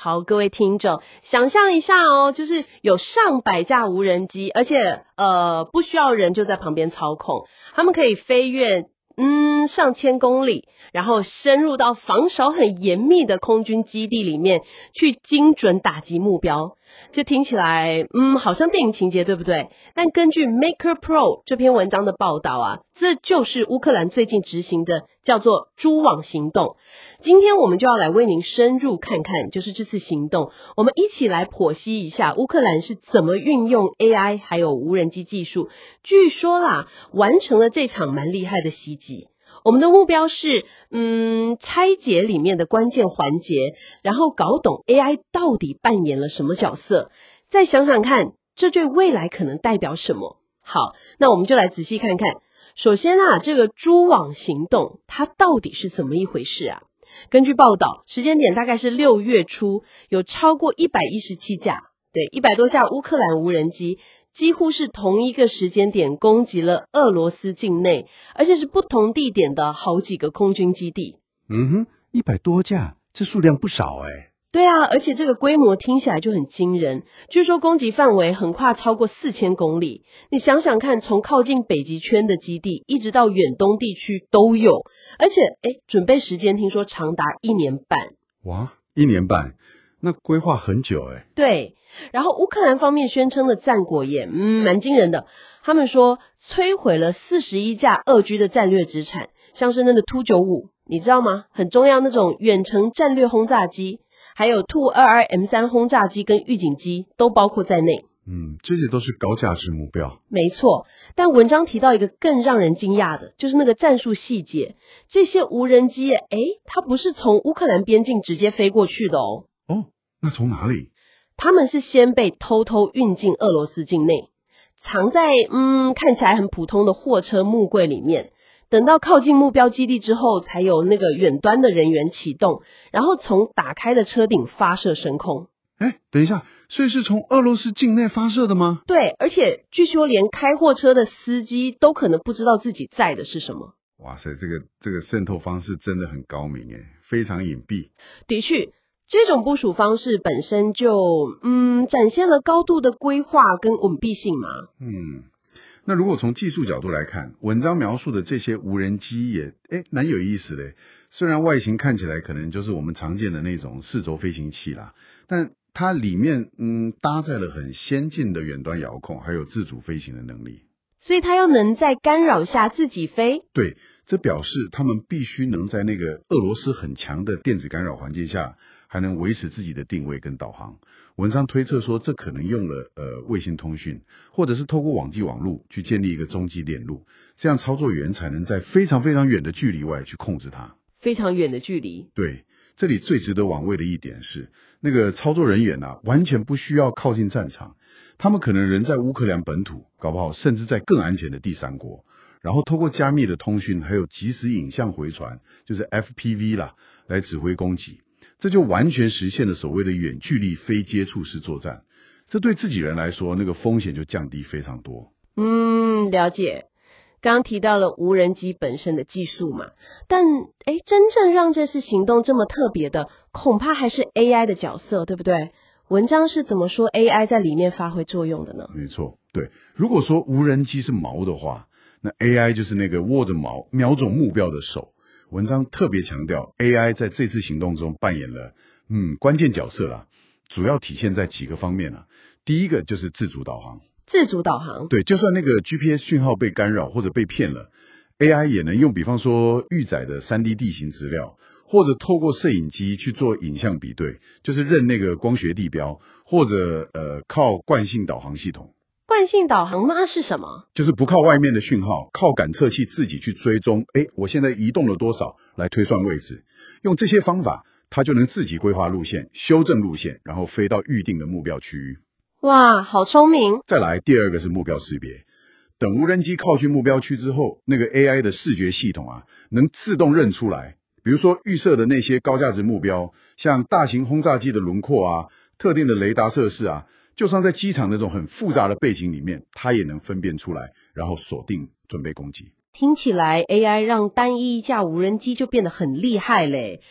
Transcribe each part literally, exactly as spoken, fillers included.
好，各位听众，想象一下哦，就是有上百架无人机，而且呃不需要人就在旁边操控，他们可以飞越嗯上千公里，然后深入到防守很严密的空军基地里面去精准打击目标。这听起来嗯好像电影情节，对不对？但根据 Maker Pro 这篇文章的报道啊，这就是乌克兰最近执行的叫做蛛网行动。今天我们就要来为您深入看看，就是这次行动，我们一起来剖析一下乌克兰是怎么运用 A I 还有无人机技术，据说啦，完成了这场蛮厉害的袭击。我们的目标是嗯，拆解里面的关键环节，然后搞懂 A I 到底扮演了什么角色，再想想看这对未来可能代表什么。好，那我们就来仔细看看。首先啊，这个蛛网行动它到底是怎么一回事啊？根据报道，时间点大概是六月初，有超过一百一十七架，对，一百多架乌克兰无人机几乎是同一个时间点攻击了俄罗斯境内，而且是不同地点的好几个空军基地。 嗯哼，一百多架，这数量不少哎。 对啊，而且这个规模听起来就很惊人，据说攻击范围横跨超过四千公里。你想想看，从靠近北极圈的基地一直到远东地区都有，而且诶准备时间听说长达一年半。 哇，一年半，那规划很久诶。 对，然后乌克兰方面宣称的战果也嗯蛮惊人的，他们说摧毁了四十一架俄军的战略资产，像是那个 T 九五， 你知道吗？很重要那种远程战略轰炸机，还有 T 二十二 M 三 轰炸机跟预警机都包括在内。 嗯，这些都是高价值目标。 没错，但文章提到一个更让人惊讶的，就是那个战术细节。这些无人机诶，它不是从乌克兰边境直接飞过去的哦。 哦，那从哪里？ 他们是先被偷偷运进俄罗斯境内，藏在嗯看起来很普通的货车木柜里面，等到靠近目标基地之后，才有那个远端的人员启动，然后从打开的车顶发射升空。 诶，等一下，所以是从俄罗斯境内发射的吗？ 对，而且据说连开货车的司机都可能不知道自己载的是什么。 哇塞，这个这个渗透方式真的很高明诶，非常隐蔽。 的确，这种部署方式本身就嗯展现了高度的规划跟稳闭性嘛。 嗯，那如果从技术角度来看，文章描述的这些无人机也诶蛮有意思的。虽然外形看起来可能就是我们常见的那种四轴飞行器啦，但它里面嗯搭载了很先进的远端遥控，还有自主飞行的能力。 所以它要能在干扰下自己飞。 对，这表示他们必须能在那个俄罗斯很强的电子干扰环境下，还能维持自己的定位跟导航。文章推测说，这可能用了呃卫星通讯，或者是透过网际网路去建立一个中继链路，这样操作员才能在非常非常远的距离外去控制它。 非常远的距离。 对，这里最值得玩味的一点是，那个操作人员啊，完全不需要靠近战场，他们可能人在乌克兰本土，搞不好甚至在更安全的第三国，然后透过加密的通讯，还有即时影像回传，就是 F P V 啦，来指挥攻击，这就完全实现了所谓的远距离非接触式作战。这对自己人来说，那个风险就降低非常多。 嗯，了解。刚刚提到了无人机本身的技术嘛，但诶，真正让这次行动这么特别的，恐怕还是 A I 的角色，对不对？文章是怎么说 A I 在里面发挥作用的呢？ 没错，对。如果说无人机是矛的话，那 A I 就是那个握着矛瞄准目标的手。文章特别强调 A I 在这次行动中扮演了嗯关键角色啦，主要体现在几个方面啦。第一个就是自主导航。 自主导航。 对，就算那个 G P S 讯号被干扰或者被骗了， A I 也能用比方说预载的 三 D 地形资料，或者透过摄影机去做影像比对，就是认那个光学地标，或者呃靠惯性导航系统。 惯性导航那是什么？ 就是不靠外面的讯号，靠感测器自己去追踪，诶，我现在移动了多少来推算位置。用这些方法，它就能自己规划路线，修正路线，然后飞到预定的目标区域。 哇，好聪明。 再来，第二个是目标识别。等无人机靠近目标区之后，那个 A I 的视觉系统啊，能自动认出来，比如说预设的那些高价值目标，像大型轰炸机的轮廓啊，特定的雷达设施啊，就算在机场那种很复杂的背景里面，它也能分辨出来，然后锁定准备攻击。 听起来 A I 让单一一架无人机就变得很厉害嘞。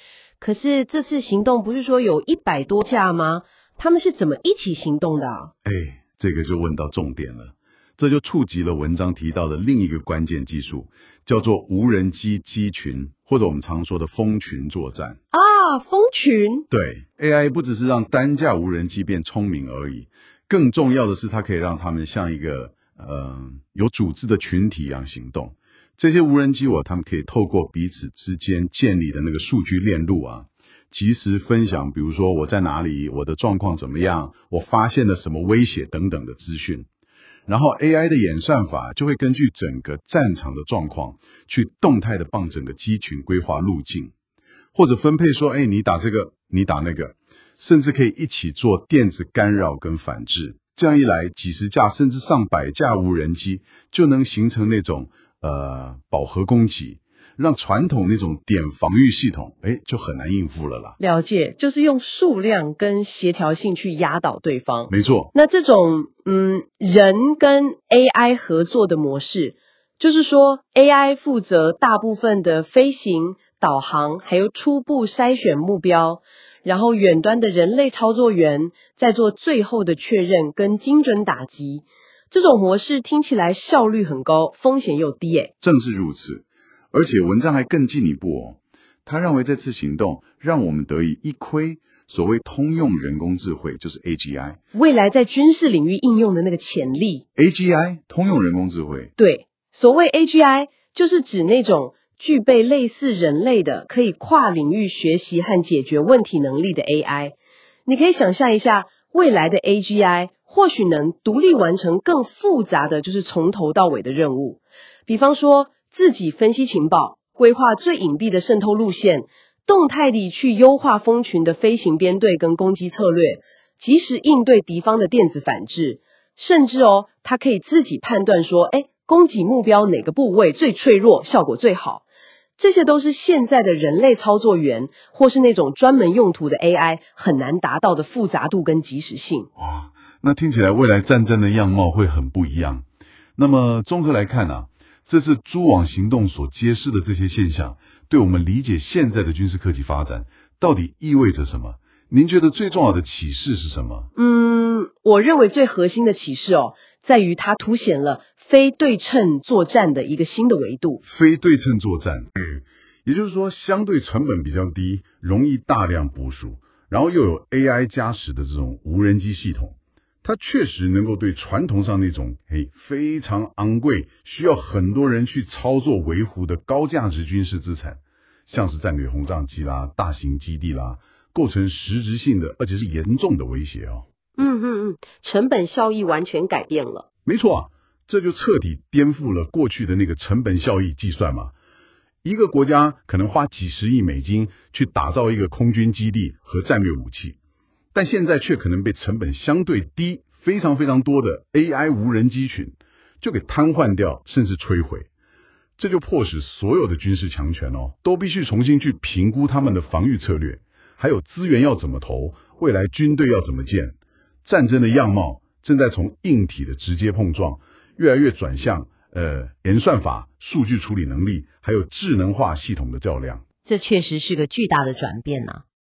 可是这次行动不是说有一百多架吗？他们是怎么一起行动的啊？ 哎，这个就问到重点了，这就触及了文章提到的另一个关键技术，叫做无人机机群，或者我们常说的蜂群作战。 啊，蜂群。 对 ，A I 不只是让单架无人机变聪明而已，更重要的是它可以让它们像一个呃有组织的群体一样行动。这些无人机哦，他们可以透过彼此之间建立的那个数据链路啊，及时分享，比如说我在哪里，我的状况怎么样，我发现了什么威胁等等的资讯。然后 A I 的演算法就会根据整个战场的状况，去动态的帮整个机群规划路径，或者分配说，哎，你打这个，你打那个，甚至可以一起做电子干扰跟反制。这样一来，几十架甚至上百架无人机就能形成那种呃饱和攻击，让传统那种点防御系统，哎，就很难应付了啦。 了解，就是用数量跟协调性去压倒对方。 没错。 那这种嗯人跟 A I 合作的模式，就是说 A I 负责大部分的飞行、导航，还有初步筛选目标，然后远端的人类操作员在做最后的确认跟精准打击。这种模式听起来效率很高，风险又低诶。 正是如此，而且文章还更进一步哦，他认为这次行动让我们得以一窥所谓通用人工智慧，就是 A G I， 未来在军事领域应用的那个潜力。 A G I 通用人工智慧， 对，所谓 A G I 就是指那种具备类似人类的可以跨领域学习和解决问题能力的 A I。 你可以想象一下，未来的 A G I 或许能独立完成更复杂的就是从头到尾的任务，比方说自己分析情报，规划最隐蔽的渗透路线，动态地去优化蜂群的飞行编队跟攻击策略，及时应对敌方的电子反制，甚至哦，它可以自己判断说，哎，攻击目标哪个部位最脆弱，效果最好。这些都是现在的人类操作员或是那种专门用途的 A I 很难达到的复杂度跟及时性。 哇，那听起来未来战争的样貌会很不一样。那么综合来看啊，这次蛛网行动所揭示的这些现象，对我们理解现在的军事科技发展到底意味着什么？您觉得最重要的启示是什么？ 嗯，我认为最核心的启示哦，在于它凸显了非对称作战的一个新的维度。 非对称作战，嗯，也就是说相对成本比较低，容易大量部署，然后又有 A I 加持的这种无人机系统，它确实能够对传统上那种嘿非常昂贵，需要很多人去操作维护的高价值军事资产，像是战略轰炸机啦、大型基地啦，构成实质性的而且是严重的威胁哦。 嗯嗯嗯，成本效益完全改变了。 没错啊，这就彻底颠覆了过去的那个成本效益计算嘛。一个国家可能花几十亿美金去打造一个空军基地和战略武器，但现在却可能被成本相对低、非常非常多的 A I 无人机群就给瘫痪掉，甚至摧毁。这就迫使所有的军事强权哦，都必须重新去评估他们的防御策略，还有资源要怎么投，未来军队要怎么建。战争的样貌正在从硬体的直接碰撞，越来越转向呃演算法、数据处理能力，还有智能化系统的较量。 这确实是个巨大的转变啊。